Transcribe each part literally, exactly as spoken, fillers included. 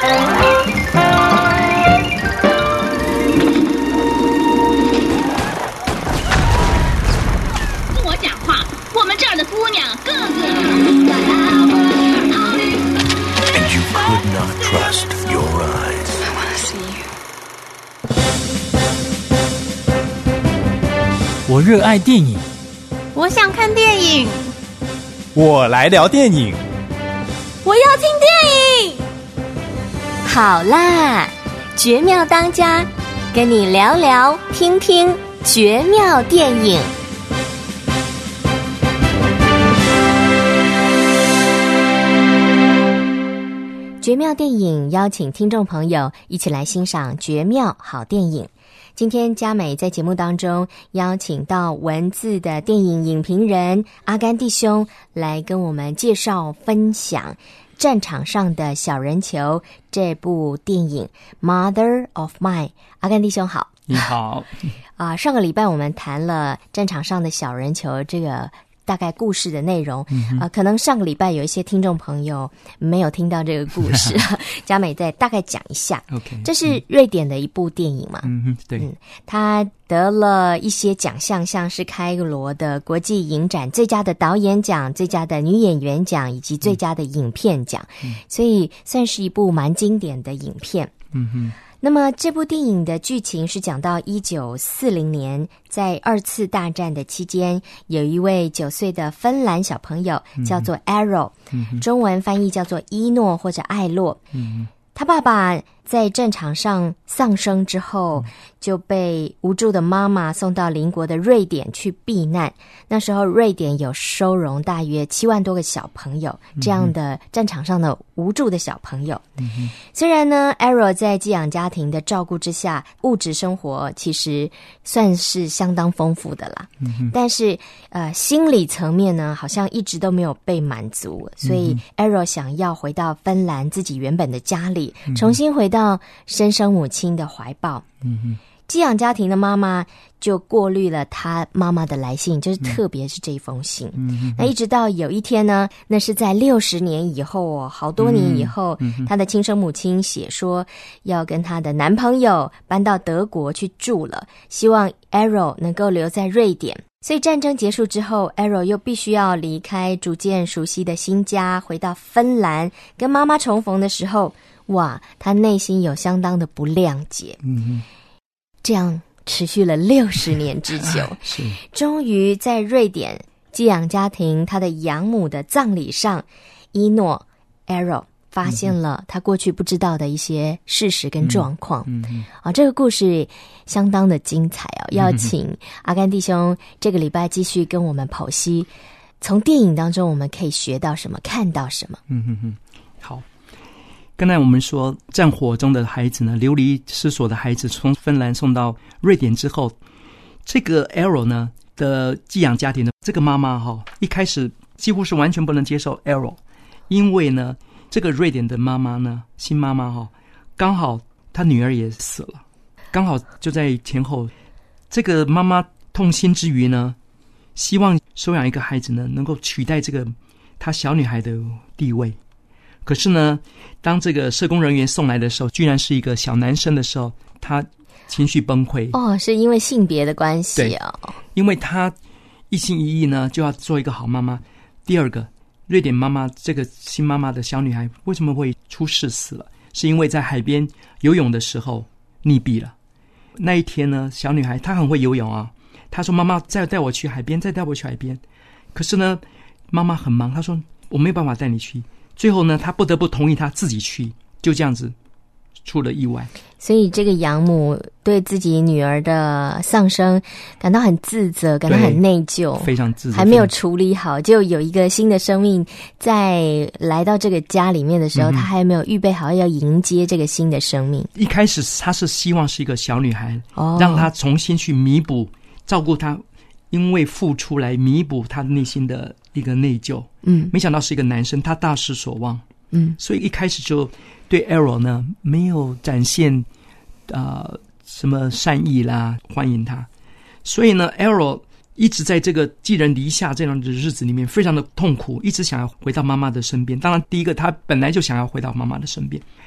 我讲话，我们这儿的姑娘个个。 And you could not trust your eyes. I want to see you. 我热爱电影， 我想看电影， 我来聊电影， 我要听电影。 好啦，绝妙当家，跟你聊聊听听绝妙电影。绝妙电影邀请听众朋友一起来欣赏绝妙好电影。今天嘉美在节目当中邀请到文字的电影影评人阿甘弟兄来跟我们介绍分享战场上的小人球这部电影 Mother of Mine。 阿甘弟兄好。 你好。 啊、呃，上个礼拜我们谈了战场上的小人球这个大概故事的内容，嗯、呃，可能上个礼拜有一些听众朋友没有听到这个故事，嘉美再大概讲一下。 OK， 这是瑞典的一部电影嘛？ 嗯哼，对， 嗯，他得了一些奖项，像是开罗的国际影展最佳的导演奖、最佳的女演员奖以及最佳的影片奖，嗯、所以算是一部蛮经典的影片。 嗯哼。 那么这部电影的剧情是讲到一九四零年，在二次大战的期间，有一位九岁的芬兰小朋友叫做 Arrow，嗯、中文翻译叫做伊诺或者艾洛。嗯、他爸爸在战场上丧生之后，就被无助的妈妈送到邻国的瑞典去避难。那时候瑞典有收容大约七万多个小朋友，这样的战场上的无助的小朋友。嗯、虽然呢 Arrow 在寄养家庭的照顾之下，物质生活其实算是相当丰富的啦，嗯、但是呃心理层面呢好像一直都没有被满足，所以 Arrow 想要回到芬兰自己原本的家里，嗯、重新回到生生母亲的怀抱。嗯哼，寄养家庭的妈妈就过滤了他妈妈的来信，就是特别是这一封信。嗯，那一直到有一天呢，那是在六十年以后哦，好多年以后，嗯、他的亲生母亲写说要跟他的男朋友搬到德国去住了，希望 Arrow 能够留在瑞典。所以战争结束之后 Arrow 又必须要离开逐渐熟悉的新家，回到芬兰跟妈妈重逢的时候，哇，他内心有相当的不谅解。嗯，这样持续了六十年之久， 是终于在瑞典寄养家庭他的养母的葬礼上，伊诺 Arrow 发现了他过去不知道的一些事实跟状况。嗯嗯啊，这个故事相当的精彩哦，要请阿甘弟兄这个礼拜继续跟我们剖析，从电影当中我们可以学到什么，看到什么。 嗯哼哼，好。刚才我们说战火中的孩子呢，流离失所的孩子从芬兰送到瑞典之后，这个 Arrow 呢的寄养家庭的这个妈妈哈、哦，一开始几乎是完全不能接受 Arrow， 因为呢这个瑞典的妈妈呢，新妈妈哈、哦，刚好她女儿也死了，刚好就在前后，这个妈妈痛心之余呢，希望收养一个孩子呢，能够取代这个她小女孩的地位。可是呢，当这个社工人员送来的时候，居然是一个小男生的时候，他情绪崩溃。 哦，是因为性别的关系哦。 因为他一心一意呢，就要做一个好妈妈。第二个，瑞典妈妈这个新妈妈的小女孩为什么会出事死了？是因为在海边游泳的时候溺毙了。那一天呢，小女孩她很会游泳啊，她说：“妈妈，再带我去海边，再带我去海边。”可是呢，妈妈很忙，她说：“我没有办法带你去。”最后呢，他不得不同意他自己去，就这样子出了意外。 所以这个养母对自己女儿的丧生感到很自责，感到很内疚， 非常自责， 还没有处理好，就有一个新的生命在来到这个家里面的时候，嗯、他还没有预备好要迎接这个新的生命。 一开始他是希望是一个小女孩，哦、让她重新去弥补照顾她，因为付出来弥补她内心的一个内疚。嗯，没想到是一个男生，他大失所望。嗯，所以一开始就对 Arrow 呢没有展现啊、呃、什么善意啦，欢迎他。所以呢 Arrow 一直在这个寄人篱下这样的日子里面非常的痛苦，一直想要回到妈妈的身边。当然第一个他本来就想要回到妈妈的身边，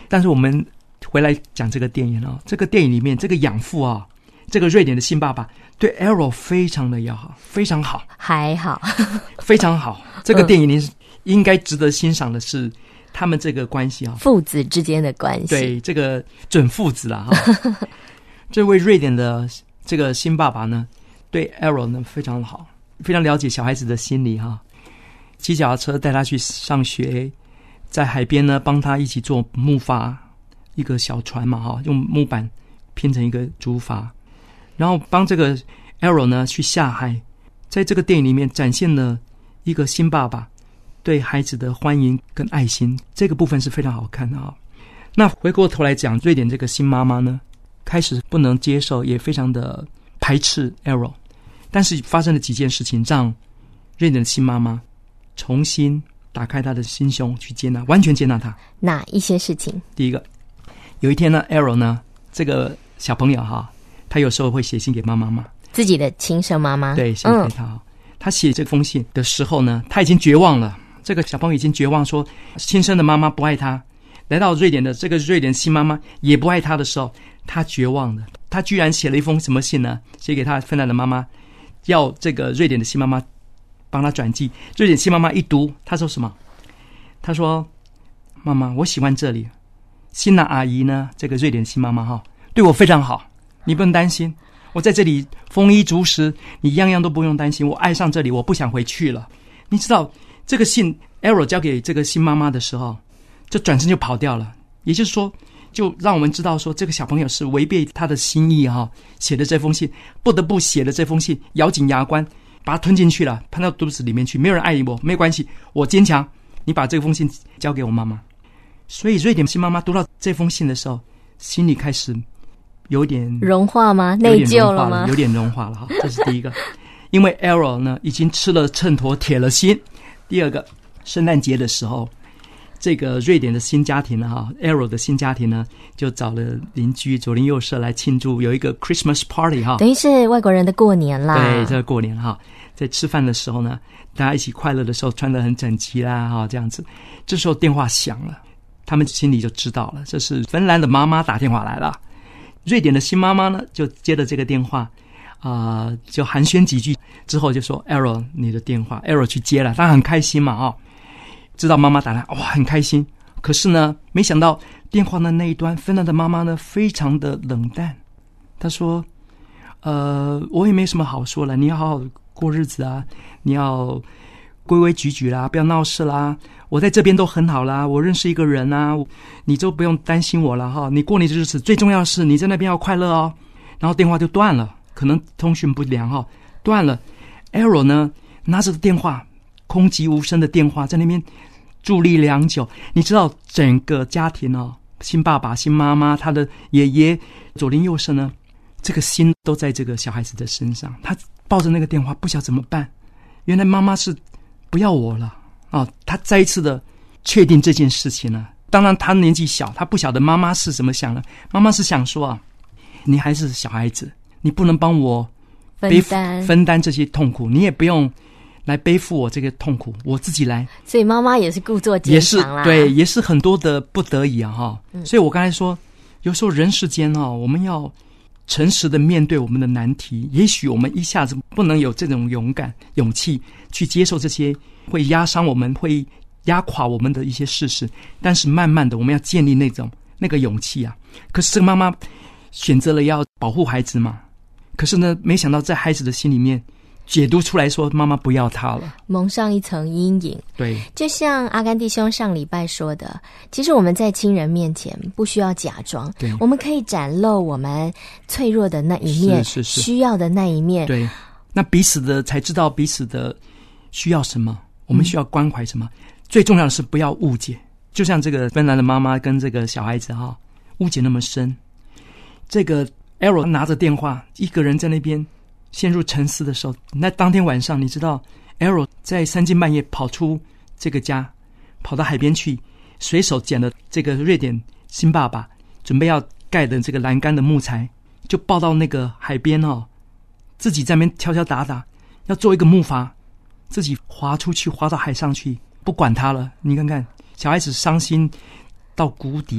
但是我们回来讲这个电影啊，这个电影里面这个养父啊，这个瑞典的新爸爸对 Arrow 非常的要好，非常好，还好，非常好。这个电影里应该值得欣赏的是他们这个关系啊， 父子之间的关系。 对，这个准父子啦哈。这位瑞典的这个新爸爸呢，对 Arrow 呢非常好，非常了解小孩子的心理哈。骑脚踏车带他去上学，在海边呢帮他一起做木筏，一个小船嘛哈，用木板拼成一个竹筏，然后帮这个 Arrow 呢去下海。在这个电影里面展现了一个新爸爸对孩子的欢迎跟爱心，这个部分是非常好看的啊。那回过头来讲，瑞典这个新妈妈呢，开始不能接受，也非常的排斥 Arrow， 但是发生了几件事情，让瑞典的新妈妈重新打开她的心胸去接纳，完全接纳她。 哪一些事情？ 第一个，有一天呢 Arrow 呢这个小朋友哈，他有时候会写信给妈妈嘛， 自己的亲生妈妈。 对，写给他、嗯、他写这封信的时候呢，他已经绝望了，这个小朋友已经绝望，说亲生的妈妈不爱他，来到瑞典的这个瑞典新妈妈也不爱他的时候，他绝望了。他居然写了一封什么信呢？写给他芬兰的妈妈，要这个瑞典的新妈妈帮他转寄。瑞典新妈妈一读，他说什么？他说：“妈妈，我喜欢这里。辛娜阿姨呢，这个瑞典新妈妈哈，对我非常好，你不用担心。我在这里丰衣足食，你样样都不用担心。我爱上这里，我不想回去了。”你知道这个信 Arrow 交给这个新妈妈的时候，就转身就跑掉了。也就是说，就让我们知道说，这个小朋友是违背他的心意哈，写的这封信，不得不写的这封信，咬紧牙关把它吞进去了，喷到肚子里面去。没有人爱我，没有关系，我坚强。你把这封信交给我妈妈。所以瑞典新妈妈读到这封信的时候，心里开始有点融化吗？内疚了吗？ 有点融化了哈，这是第一个。因为 Arrow 呢已经吃了秤砣铁了心。第二个，圣诞节的时候，这个瑞典的新家庭哈 Arrow 的新家庭呢，就找了邻居左邻右舍来庆祝，有一个 Christmas party 哈， 等于是外国人的过年啦。 对，这个过年哈，在吃饭的时候呢，大家一起快乐的时候，穿得很整齐啦哈，这样子。这时候电话响了，他们心里就知道了，这是芬兰的妈妈打电话来了。瑞典的新妈妈呢，就接了这个电话，啊、呃，就寒暄几句之后就说 Arrow 你的电话 ，Arrow 去接了，他很开心嘛啊、哦，知道妈妈打来，哇，很开心。可是呢，没想到电话的那一端，芬兰的妈妈呢，非常的冷淡。她说：“呃，我也没什么好说了，你要好好过日子啊，你要规规矩矩啦，不要闹事啦。我在这边都很好啦，我认识一个人啊，你就不用担心我了哈。你过你的日子，最重要的是你在那边要快乐哦。”然后电话就断了，可能通讯不良哈，断了。Arrow 呢，拿着电话，空寂无声的电话，在那边伫立良久。你知道整个家庭哦，新爸爸、新妈妈、他的爷爷、左邻右舍呢，这个心都在这个小孩子的身上。他抱着那个电话，不晓得怎么办。原来妈妈是不要我了啊、哦！他再一次的确定这件事情了。当然，他年纪小，他不晓得妈妈是怎么想的。妈妈是想说啊，你还是小孩子，你不能帮我背负分担分担这些痛苦，你也不用来背负我这个痛苦，我自己来。 所以妈妈也是故作坚强啦， 也是对，也是很多的不得已啊哈、嗯。所以我刚才说，有时候人世间哈、哦，我们要诚实的面对我们的难题。也许我们一下子不能有这种勇敢、勇气去接受这些会压伤我们、会压垮我们的一些事实，但是慢慢的，我们要建立那种那个勇气啊。可是这个妈妈选择了要保护孩子嘛，可是呢，没想到在孩子的心里面解读出来说，妈妈不要他了， 蒙上一层阴影。 对， 就像阿甘弟兄上礼拜说的，其实我们在亲人面前不需要假装，对，我们可以展露我们脆弱的那一面，是是是，需要的那一面。对， 那彼此的才知道彼此的需要什么，我们需要关怀什么。嗯、最重要的是不要误解，就像这个芬兰的妈妈跟这个小孩子哈，误解那么深。这个 Arrow 拿着电话，一个人在那边陷入沉思的时候，那当天晚上，你知道 Arrow 在三更半夜跑出这个家，跑到海边去，随手捡了这个瑞典新爸爸准备要盖的这个栏杆的木材，就抱到那个海边哦，自己在那边敲敲打打，要做一个木筏，自己滑出去，滑到海上去，不管他了。你看看，小孩子伤心到谷底了，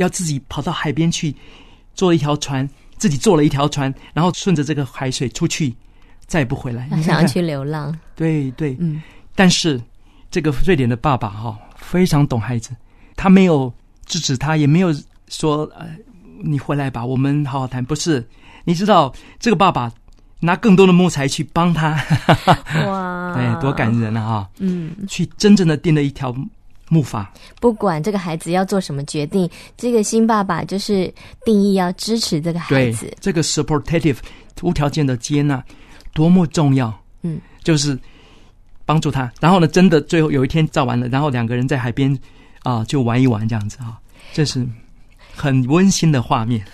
要自己跑到海边去，坐了一条船，自己坐了一条船，然后顺着这个海水出去，再也不回来。 他想要去流浪。 对对， 嗯。 但是这个瑞典的爸爸哈、哦、非常懂孩子，他没有制止他，也没有说呃你回来吧，我们好好谈。不是，你知道这个爸爸拿更多的木材去帮他， 哇， 对，多感人啊！哈， 嗯， 去真正的定了一条木筏。 不管这个孩子要做什么决定，这个新爸爸就是定义要支持这个孩子。 对，这个 supportive 无条件的接纳多么重要。 嗯，就是帮助他。然后呢，真的最后有一天造完了，然后两个人在海边啊、呃、就玩一玩这样子啊，这是很温馨的画面。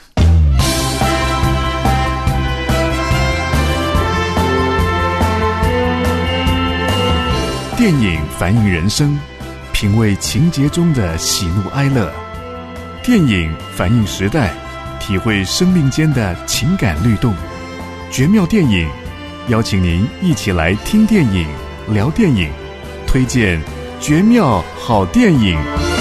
电影反映人生，品味情节中的喜怒哀乐；电影反映时代，体会生命间的情感律动。绝妙电影，邀请您一起来听电影、聊电影，推荐绝妙好电影。